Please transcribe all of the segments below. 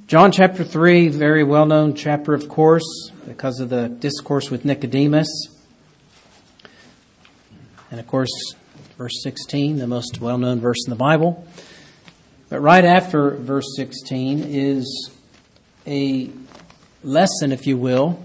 John chapter 3, very well-known chapter, of course, because of the discourse with Nicodemus. And, of course, verse 16, the most well-known verse in the Bible. But right after verse 16 is a lesson, if you will,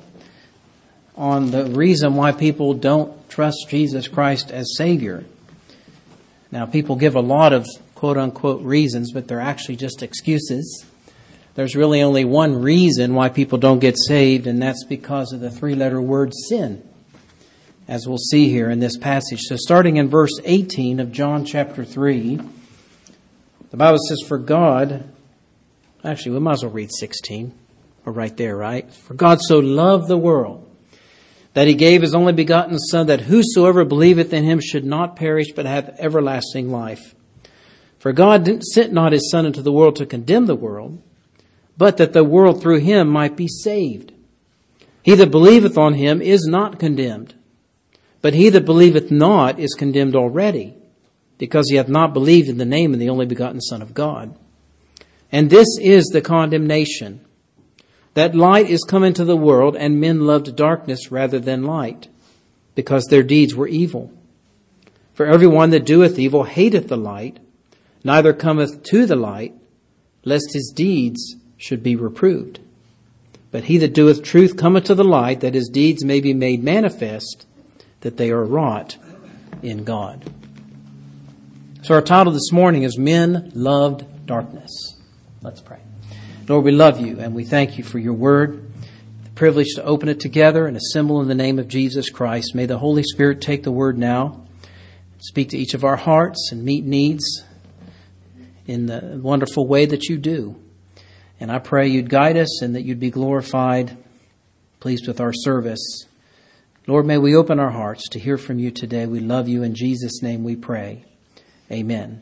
on the reason why people don't trust Jesus Christ as Savior. Now, people give a lot of quote-unquote reasons, but they're actually just excuses. There's really only one reason why people don't get saved, and that's because of the three-letter word sin, as we'll see here in this passage. So starting in verse 18 of John chapter 3, the Bible says, for God, actually we might as well read 16. We're right there, right? For God so loved the world that He gave His only begotten Son, that whosoever believeth in Him should not perish, but have everlasting life. For God sent not His Son into the world to condemn the world, but that the world through Him might be saved. He that believeth on Him is not condemned, but he that believeth not is condemned already, because he hath not believed in the name of the only begotten Son of God. And this is the condemnation, that light is come into the world, and men loved darkness rather than light, because their deeds were evil. For every one that doeth evil hateth the light, neither cometh to the light, lest his deeds should be reproved. But he that doeth truth cometh to the light, that his deeds may be made manifest, that they are wrought in God. So our title this morning is Men Loved Darkness. Let's pray. Lord, we love You and we thank You for Your word, the privilege to open it together and assemble in the name of Jesus Christ. May the Holy Spirit take the word now, speak to each of our hearts and meet needs in the wonderful way that You do. And I pray You'd guide us and that You'd be glorified, pleased with our service. Lord, may we open our hearts to hear from You today. We love You. In Jesus' name we pray. Amen.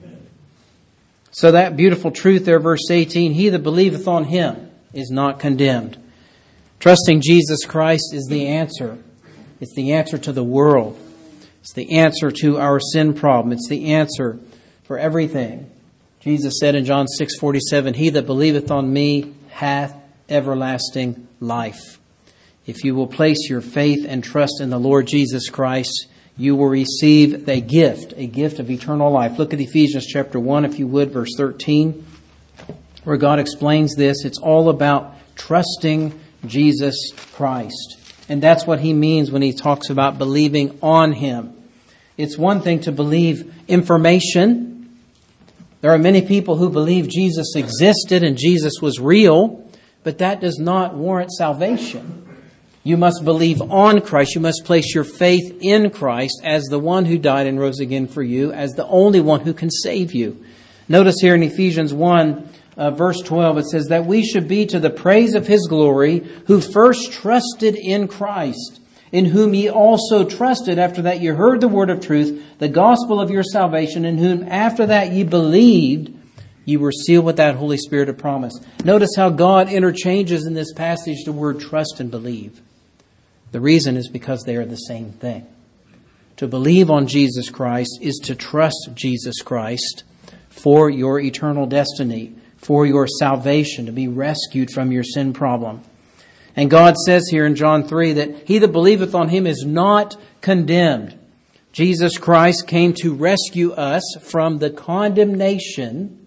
So that beautiful truth there, verse 18, he that believeth on Him is not condemned. Trusting Jesus Christ is the answer. It's the answer to the world. It's the answer to our sin problem. It's the answer for everything. Jesus said in John 6:47, he that believeth on Me hath everlasting life. If you will place your faith and trust in the Lord Jesus Christ, you will receive a gift of eternal life. Look at Ephesians chapter 1, if you would, verse 13, where God explains this. It's all about trusting Jesus Christ. And that's what He means when He talks about believing on Him. It's one thing to believe information. There are many people who believe Jesus existed and Jesus was real, but that does not warrant salvation. You must believe on Christ. You must place your faith in Christ as the one who died and rose again for you, as the only one who can save you. Notice here in Ephesians 1, verse 12, it says that we should be to the praise of His glory, who first trusted in Christ, in whom ye also trusted after that ye heard the word of truth, the gospel of your salvation, in whom after that ye believed, ye were sealed with that Holy Spirit of promise. Notice how God interchanges in this passage the word trust and believe. The reason is because they are the same thing. To believe on Jesus Christ is to trust Jesus Christ for your eternal destiny, for your salvation, to be rescued from your sin problem. And God says here in John 3 that he that believeth on Him is not condemned. Jesus Christ came to rescue us from the condemnation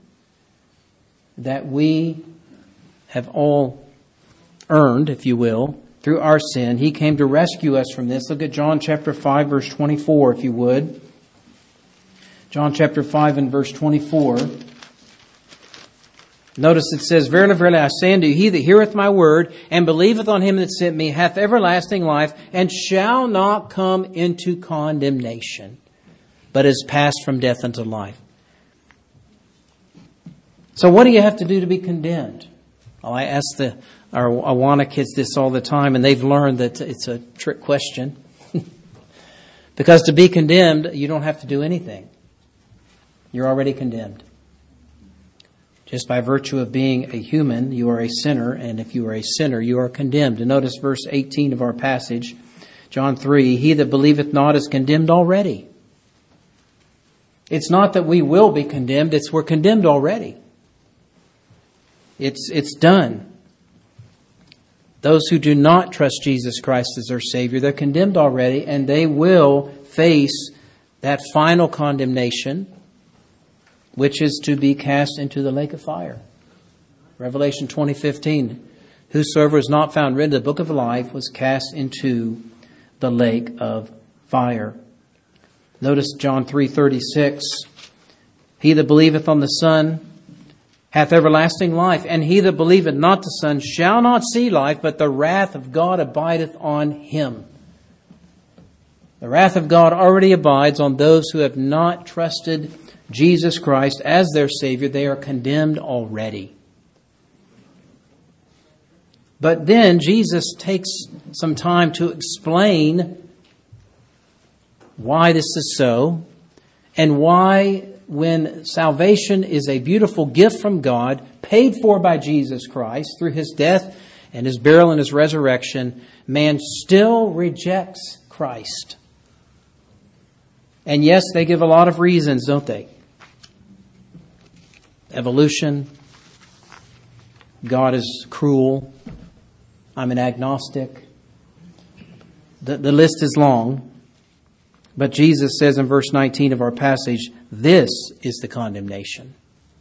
that we have all earned, if you will, through our sin. He came to rescue us from this. Look at John chapter 5, verse 24, if you would. John chapter 5 and verse 24. Notice it says, verily, verily, I say unto you, he that heareth my word and believeth on Him that sent Me hath everlasting life, and shall not come into condemnation, but is passed from death unto life. So what do you have to do to be condemned? Well, I ask our Awana kids this all the time, and they've learned that it's a trick question. Because to be condemned, you don't have to do anything. You're already condemned. Just by virtue of being a human, you are a sinner, and if you are a sinner, you are condemned. And notice verse 18 of our passage, John 3, he that believeth not is condemned already. It's not that we will be condemned, it's we're condemned already. It's done. Those who do not trust Jesus Christ as their Savior, they're condemned already, and they will face that final condemnation, which is to be cast into the lake of fire. Revelation 20:15, whosoever was not found written in the book of life was cast into the lake of fire. Notice John 3:36, he that believeth on the Son hath everlasting life, and he that believeth not the Son shall not see life, but the wrath of God abideth on him. The wrath of God already abides on those who have not trusted Jesus Christ as their Savior. They are condemned already. But then Jesus takes some time to explain why this is so, and why, when salvation is a beautiful gift from God, paid for by Jesus Christ through His death and His burial and His resurrection, man still rejects Christ. And yes, they give a lot of reasons, don't they? Evolution. God is cruel. I'm an agnostic. The list is long. But Jesus says in verse 19 of our passage, this is the condemnation.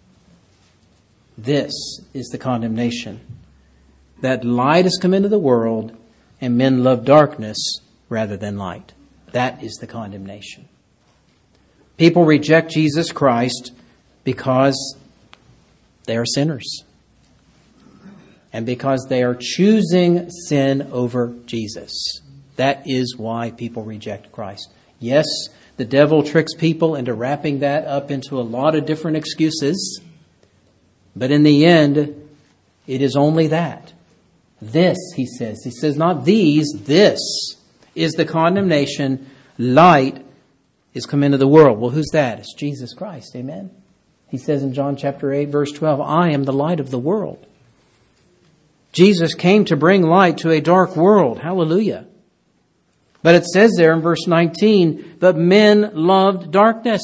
This is the condemnation. That light has come into the world, and men love darkness rather than light. That is the condemnation. People reject Jesus Christ because they are sinners. And because they are choosing sin over Jesus. That is why people reject Christ. Yes, the devil tricks people into wrapping that up into a lot of different excuses. But in the end, it is only that. This, he says. He says not these, this is the condemnation. Light is come into the world. Well, who's that? It's Jesus Christ. Amen. He says in John chapter 8, verse 12, I am the light of the world. Jesus came to bring light to a dark world. Hallelujah. But it says there in verse 19, but men loved darkness.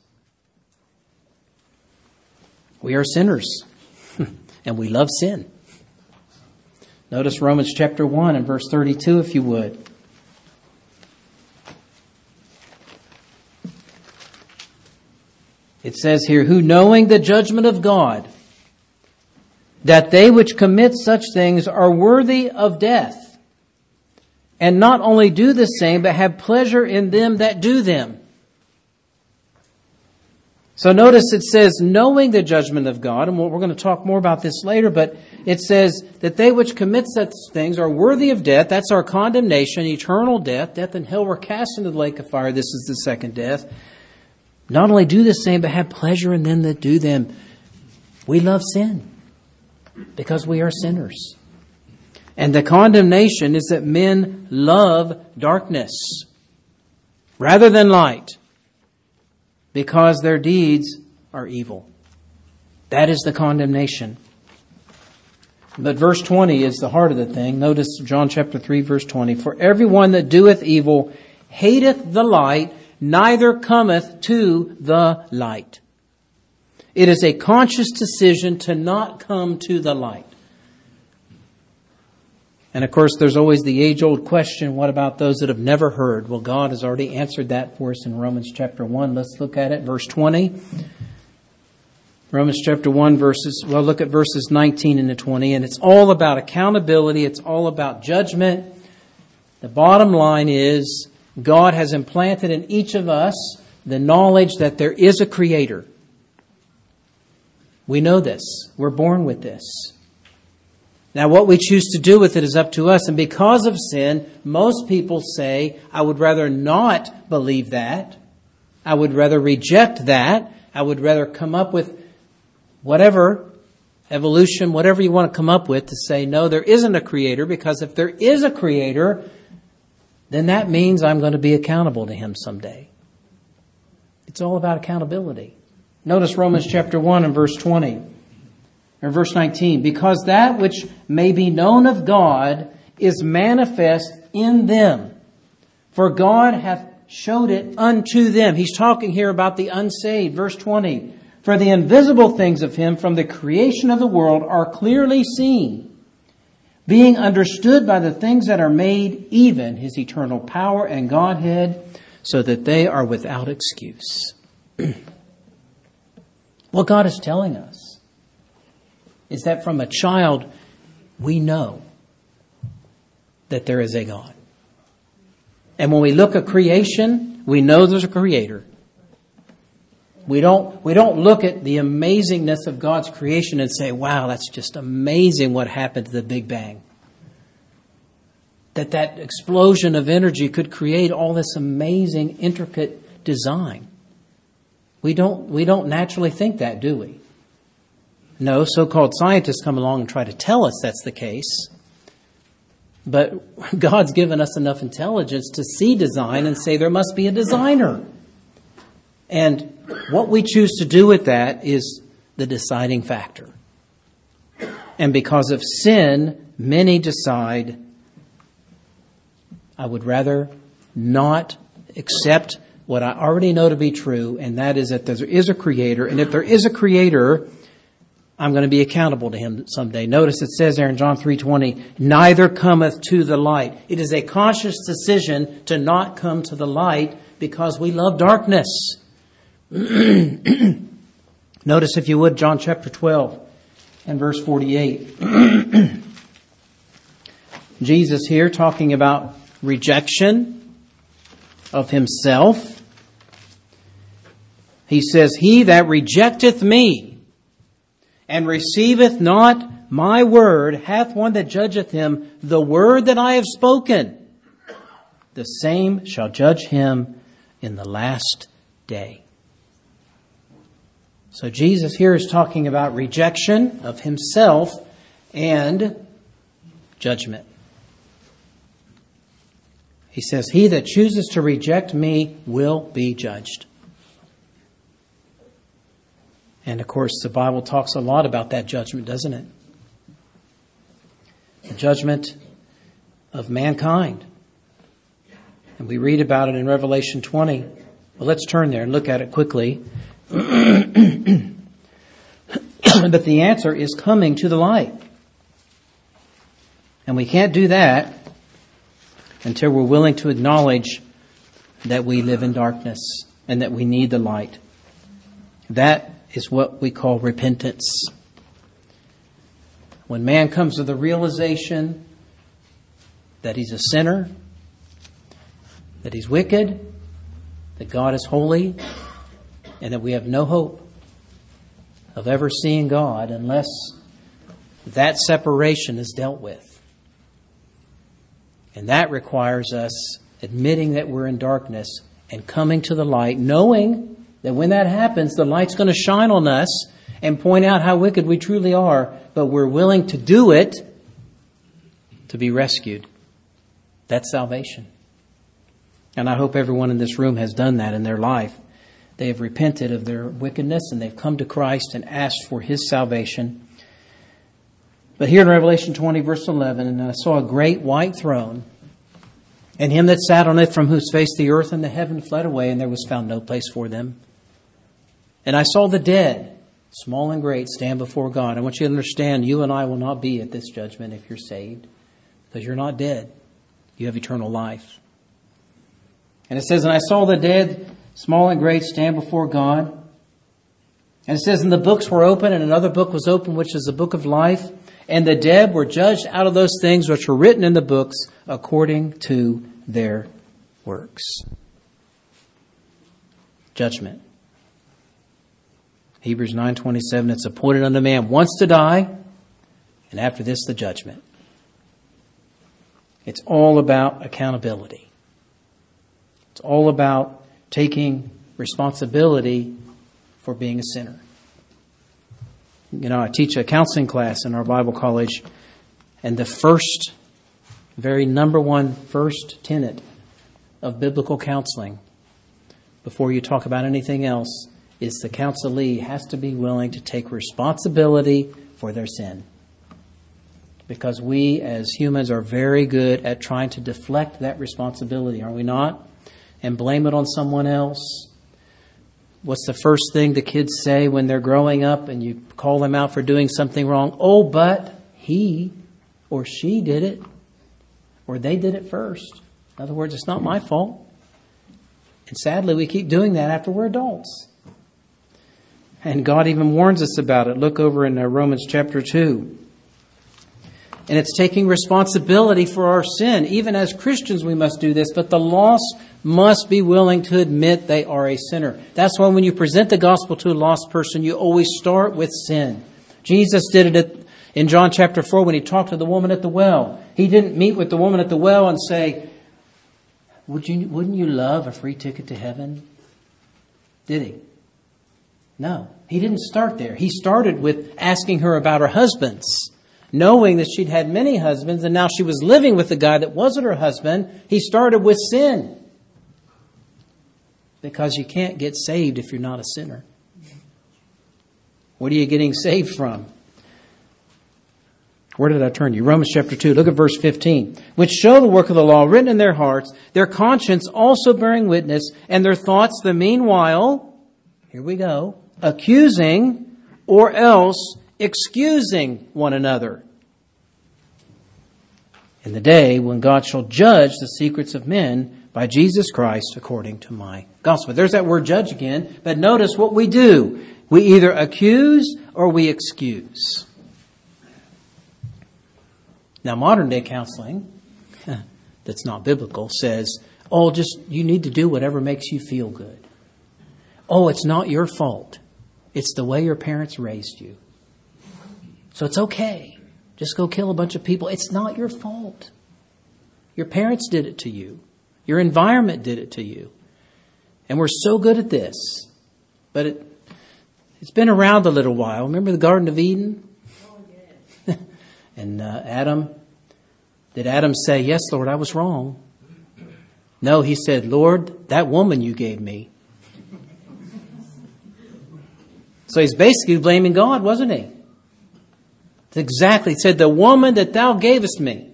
We are sinners, and we love sin. Notice Romans chapter 1 and verse 32, if you would. It says here, who knowing the judgment of God, that they which commit such things are worthy of death, and not only do the same, but have pleasure in them that do them. So notice it says, knowing the judgment of God, and we're going to talk more about this later, but it says that they which commit such things are worthy of death. That's our condemnation, eternal death. Death and hell were cast into the lake of fire. This is the second death. Not only do the same, but have pleasure in them that do them. We love sin because we are sinners. And the condemnation is that men love darkness rather than light because their deeds are evil. That is the condemnation. But verse 20 is the heart of the thing. Notice John chapter 3, verse 20. For everyone that doeth evil hateth the light, neither cometh to the light. It is a conscious decision to not come to the light. And of course, there's always the age-old question, what about those that have never heard? Well, God has already answered that for us in Romans chapter 1. Let's look at it, verse 20. Romans chapter 1, look at verses 19 and 20. And it's all about accountability. It's all about judgment. The bottom line is, God has implanted in each of us the knowledge that there is a Creator. We know this. We're born with this. Now, what we choose to do with it is up to us. And because of sin, most people say, I would rather not believe that. I would rather reject that. I would rather come up with whatever, evolution, whatever you want to come up with to say, no, there isn't a Creator. Because if there is a Creator, then that means I'm going to be accountable to Him someday. It's all about accountability. Notice Romans chapter 1 and verse 20. Or verse 19. Because that which may be known of God is manifest in them. For God hath showed it unto them. He's talking here about the unsaved. Verse 20. For the invisible things of him from the creation of the world are clearly seen, being understood by the things that are made, even his eternal power and Godhead, so that they are without excuse. What God is telling us is that from a child, we know that there is a God. And when we look at creation, we know there's a creator. We don't look at the amazingness of God's creation and say, wow, that's just amazing what happened to the Big Bang. That explosion of energy could create all this amazing, intricate design. We don't naturally think that, do we? No, so-called scientists come along and try to tell us that's the case. But God's given us enough intelligence to see design and say there must be a designer. And what we choose to do with that is the deciding factor. And because of sin, many decide, I would rather not accept what I already know to be true, and that is that there is a creator. And if there is a creator, I'm going to be accountable to him someday. Notice it says there in John 3:20, neither cometh to the light. It is a conscious decision to not come to the light because we love darkness. Notice, if you would, John chapter 12 and verse 48. Jesus here talking about rejection of himself. He says, he that rejecteth me and receiveth not my word hath one that judgeth him. The word that I have spoken, the same shall judge him in the last day. So Jesus here is talking about rejection of himself and judgment. He says, he that chooses to reject me will be judged. And of course, the Bible talks a lot about that judgment, doesn't it? The judgment of mankind. And we read about it in Revelation 20. Well, let's turn there and look at it quickly. But the answer is coming to the light. And we can't do that until we're willing to acknowledge that we live in darkness and that we need the light. That is what we call repentance. When man comes to the realization that he's a sinner, that he's wicked, that God is holy, and that we have no hope of ever seeing God unless that separation is dealt with. And that requires us admitting that we're in darkness and coming to the light, knowing that when that happens, the light's going to shine on us and point out how wicked we truly are, but we're willing to do it to be rescued. That's salvation. And I hope everyone in this room has done that in their life. They have repented of their wickedness and they've come to Christ and asked for his salvation. But here in Revelation 20, verse 11, and I saw a great white throne, and him that sat on it, from whose face the earth and the heaven fled away, and there was found no place for them. And I saw the dead, small and great, stand before God. I want you to understand, you and I will not be at this judgment if you're saved, because you're not dead. You have eternal life. And it says, and I saw the dead, small and great, stand before God. And it says, and the books were open, and another book was open, which is the book of life. And the dead were judged out of those things which were written in the books according to their works. Judgment. Hebrews 9:27, it's appointed unto man once to die, and after this the judgment. It's all about accountability. It's all about taking responsibility for being a sinner. You know, I teach a counseling class in our Bible college, and the very number one tenet of biblical counseling, before you talk about anything else, is the counselee has to be willing to take responsibility for their sin. Because we as humans are very good at trying to deflect that responsibility, are we not? And blame it on someone else. What's the first thing the kids say when they're growing up and you call them out for doing something wrong? Oh, but he or she did it, or they did it first. In other words, it's not my fault. And sadly, we keep doing that after we're adults. And God even warns us about it. Look over in Romans chapter 2. And it's taking responsibility for our sin. Even as Christians, we must do this. But the lost must be willing to admit they are a sinner. That's why when you present the gospel to a lost person, you always start with sin. Jesus did it in John chapter 4 when he talked to the woman at the well. He didn't meet with the woman at the well and say, wouldn't you love a free ticket to heaven? Did he? No, he didn't start there. He started with asking her about her husbands. Knowing that she'd had many husbands and now she was living with the guy that wasn't her husband, he started with sin. Because you can't get saved if you're not a sinner. What are you getting saved from? Where did I turn you? Romans chapter 2. Look at verse 15. Which show the work of the law written in their hearts, their conscience also bearing witness, and their thoughts the meanwhile, here we go, accusing or else excusing one another. In the day when God shall judge the secrets of men by Jesus Christ according to my gospel. There's that word judge again, but notice what we do. We either accuse or we excuse. Now, modern day counseling, that's not biblical, says, you need to do whatever makes you feel good. Oh, it's not your fault. It's the way your parents raised you. So it's okay. Just go kill a bunch of people. It's not your fault. Your parents did it to you. Your environment did it to you. And we're so good at this. But it's been around a little while. Remember the Garden of Eden? Oh, yes. And did Adam say, yes, Lord, I was wrong? No, he said, Lord, that woman you gave me. So he's basically blaming God, wasn't he? Exactly. He said, the woman that thou gavest me.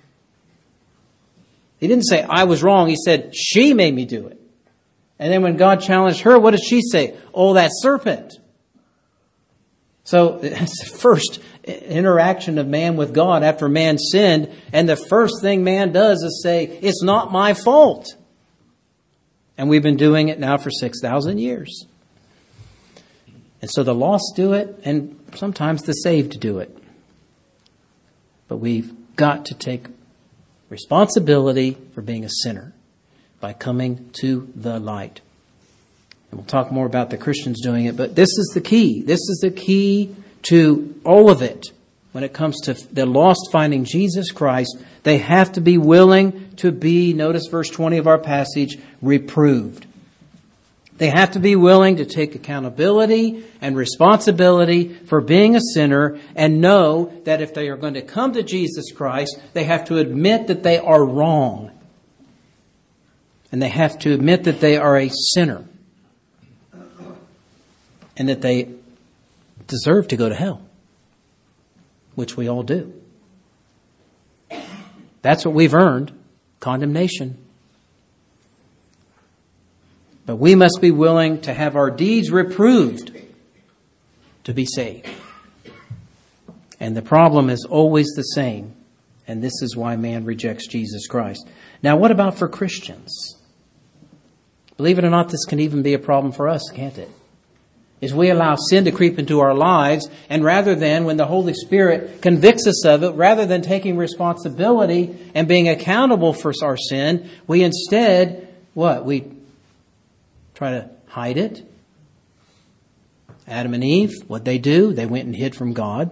He didn't say, I was wrong. He said, she made me do it. And then when God challenged her, what did she say? Oh, that serpent. So it's the first interaction of man with God after man sinned. And the first thing man does is say, it's not my fault. And we've been doing it now for 6,000 years. And so the lost do it, and sometimes the saved do it. But we've got to take responsibility for being a sinner by coming to the light. And we'll talk more about the Christians doing it, but this is the key. This is the key to all of it. When it comes to the lost finding Jesus Christ, they have to be willing to be, notice verse 20 of our passage, reproved. They have to be willing to take accountability and responsibility for being a sinner and know that if they are going to come to Jesus Christ, they have to admit that they are wrong. And they have to admit that they are a sinner. And that they deserve to go to hell. Which we all do. That's what we've earned. Condemnation. But we must be willing to have our deeds reproved to be saved. And the problem is always the same. And this is why man rejects Jesus Christ. Now, what about for Christians? Believe it or not, this can even be a problem for us, can't it? Is we allow sin to creep into our lives, and rather than, when the Holy Spirit convicts us of it, rather than taking responsibility and being accountable for our sin, we instead, what? We try to hide it. Adam and Eve, what they do, they went and hid from God.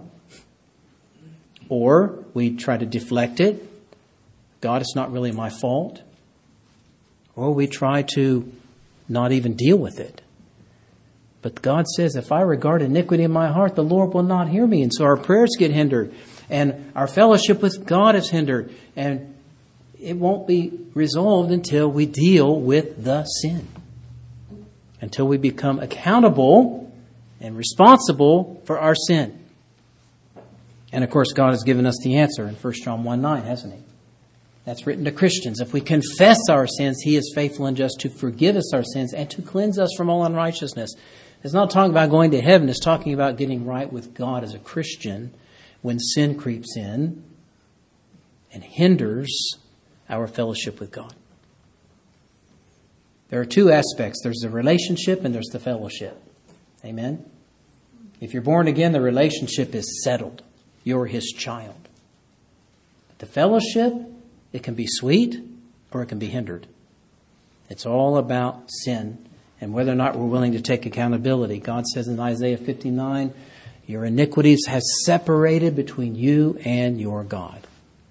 Or we try to deflect it. God, it's not really my fault. Or we try to not even deal with it. But God says, if I regard iniquity in my heart, the Lord will not hear me. And so our prayers get hindered. And our fellowship with God is hindered. And it won't be resolved until we deal with the sin. Until we become accountable and responsible for our sin. And of course, God has given us the answer in 1 John 1:9, hasn't he? That's written to Christians. If we confess our sins, He is faithful and just to forgive us our sins and to cleanse us from all unrighteousness. It's not talking about going to heaven. It's talking about getting right with God as a Christian when sin creeps in and hinders our fellowship with God. There are two aspects. There's the relationship and there's the fellowship. Amen? If you're born again, the relationship is settled. You're His child. But the fellowship, it can be sweet or it can be hindered. It's all about sin and whether or not we're willing to take accountability. God says in Isaiah 59, your iniquities have separated between you and your God.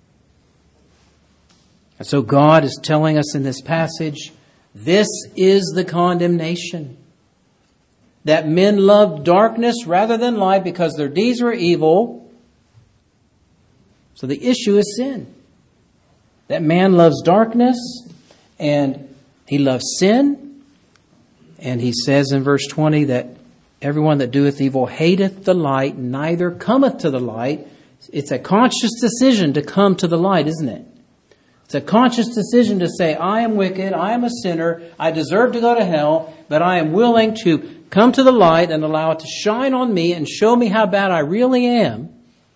And so God is telling us in this passage, this is the condemnation. That men loved darkness rather than light because their deeds were evil. So the issue is sin. That man loves darkness and he loves sin. And he says in verse 20 that everyone that doeth evil hateth the light, neither cometh to the light. It's a conscious decision to come to the light, isn't it? It's a conscious decision to say, I am wicked, I am a sinner, I deserve to go to hell, but I am willing to come to the light and allow it to shine on me and show me how bad I really am.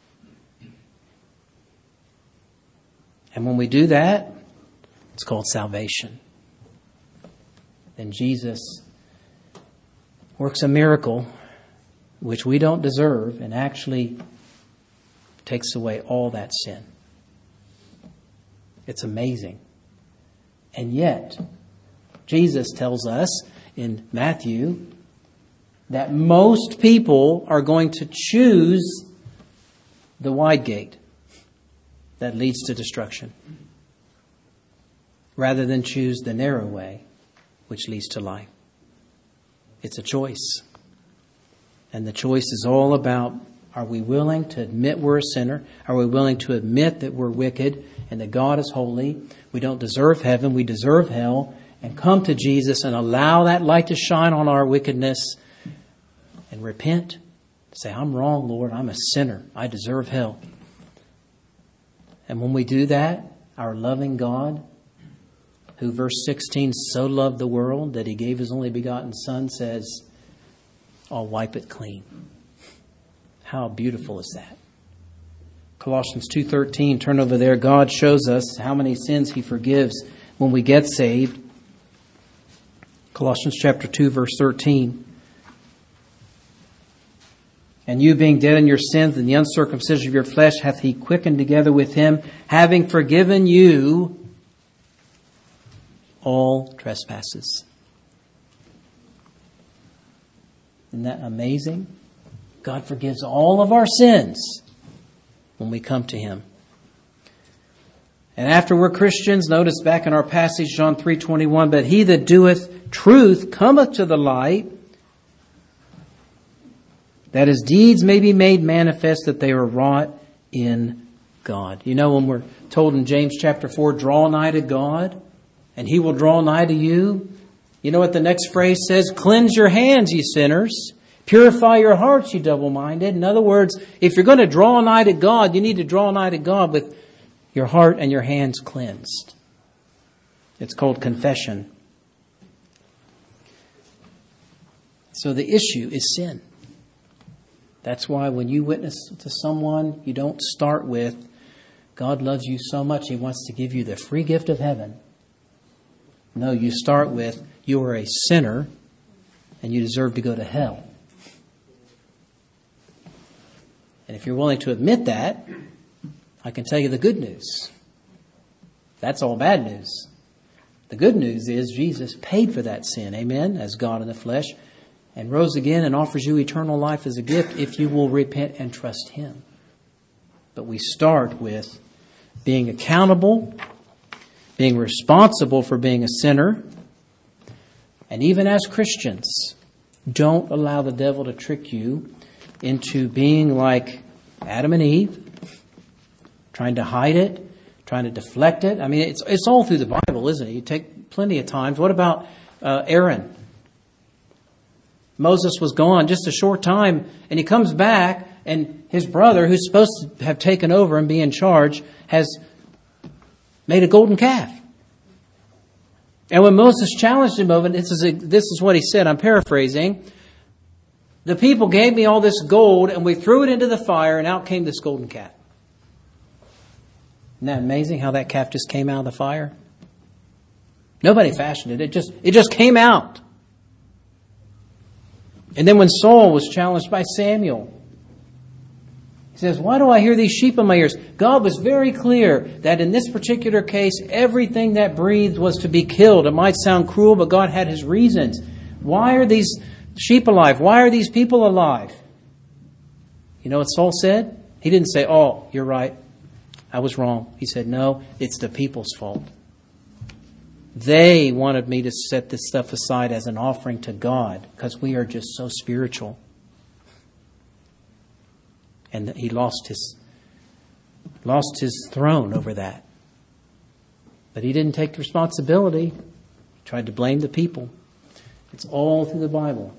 And when we do that, it's called salvation. Then Jesus works a miracle which we don't deserve and actually takes away all that sin. It's amazing. And yet, Jesus tells us in Matthew that most people are going to choose the wide gate that leads to destruction rather than choose the narrow way which leads to life. It's a choice. And the choice is all about, are we willing to admit we're a sinner? Are we willing to admit that we're wicked and that God is holy? We don't deserve heaven, we deserve hell. And come to Jesus and allow that light to shine on our wickedness and repent. Say, I'm wrong, Lord. I'm a sinner. I deserve hell. And when we do that, our loving God, who verse 16 so loved the world that He gave His only begotten Son, says, I'll wipe it clean. How beautiful is that? Colossians 2:13, turn over there. God shows us how many sins He forgives when we get saved. Colossians chapter 2, verse 13. And you being dead in your sins and the uncircumcision of your flesh hath He quickened together with Him, having forgiven you all trespasses. Isn't that amazing? God forgives all of our sins when we come to Him. And after we're Christians, notice back in our passage, John 3:21, but he that doeth truth cometh to the light, that his deeds may be made manifest that they are wrought in God. You know, when we're told in James chapter 4, draw nigh to God, and He will draw nigh to you. You know what the next phrase says? Cleanse your hands, ye sinners. Purify your hearts, ye double-minded. In other words, if you're going to draw nigh to God, you need to draw nigh to God with your heart and your hands cleansed. It's called confession. So the issue is sin. That's why when you witness to someone, you don't start with, God loves you so much, He wants to give you the free gift of heaven. No, you start with, you are a sinner and you deserve to go to hell. And if you're willing to admit that, I can tell you the good news. That's all bad news. The good news is Jesus paid for that sin, amen, as God in the flesh, and rose again and offers you eternal life as a gift if you will repent and trust Him. But we start with being accountable, being responsible for being a sinner, and even as Christians, don't allow the devil to trick you into being like Adam and Eve, trying to hide it, trying to deflect it. I mean, it's all through the Bible, isn't it? You take plenty of times. What about Aaron? Moses was gone just a short time, and he comes back, and his brother, who's supposed to have taken over and be in charge, has made a golden calf. And when Moses challenged him over it, this is what he said, I'm paraphrasing. The people gave me all this gold and we threw it into the fire and out came this golden calf. Isn't that amazing how that calf just came out of the fire? Nobody fashioned it. It just came out. And then when Saul was challenged by Samuel, he says, why do I hear these sheep in my ears? God was very clear that in this particular case, everything that breathed was to be killed. It might sound cruel, but God had his reasons. Why are these sheep alive? Why are these people alive? You know what Saul said? He didn't say, oh, you're right. I was wrong. He said, no, it's the people's fault. They wanted me to set this stuff aside as an offering to God because we are just so spiritual. And he lost his throne over that. But he didn't take responsibility. He tried to blame the people. It's all through the Bible.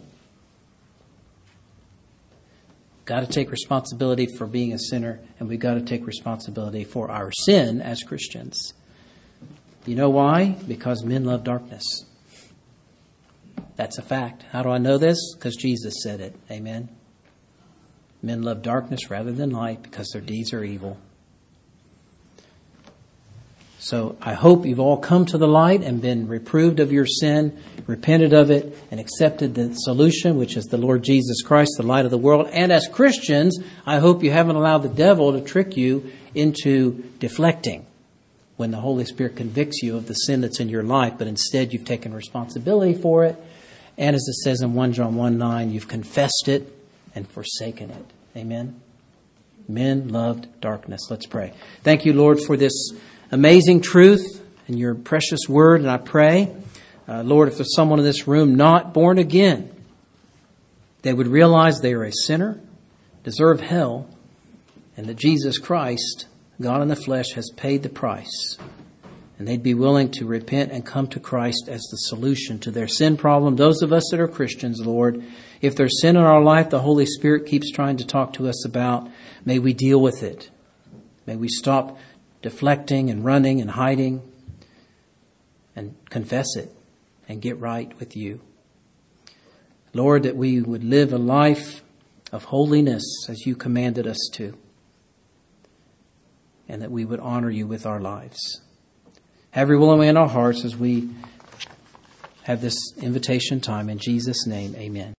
Got to take responsibility for being a sinner, and we've got to take responsibility for our sin as Christians. You know why? Because men love darkness. That's a fact. How do I know this? Because Jesus said it. Amen. Men love darkness rather than light because their deeds are evil. So I hope you've all come to the light and been reproved of your sin, repented of it, and accepted the solution, which is the Lord Jesus Christ, the light of the world. And as Christians, I hope you haven't allowed the devil to trick you into deflecting when the Holy Spirit convicts you of the sin that's in your life, but instead you've taken responsibility for it. And as it says in 1 John 1:9, you've confessed it and forsaken it. Amen. Men loved darkness. Let's pray. Thank you, Lord, for this amazing truth and your precious word. And I pray, Lord, if there's someone in this room not born again, they would realize they are a sinner, deserve hell, and that Jesus Christ, God in the flesh, has paid the price. And they'd be willing to repent and come to Christ as the solution to their sin problem. Those of us that are Christians, Lord, if there's sin in our life the Holy Spirit keeps trying to talk to us about, may we deal with it. May we stop deflecting and running and hiding and confess it and get right with you. Lord, that we would live a life of holiness as you commanded us to, and that we would honor you with our lives. Have your will and way in our hearts as we have this invitation time. In Jesus' name, amen.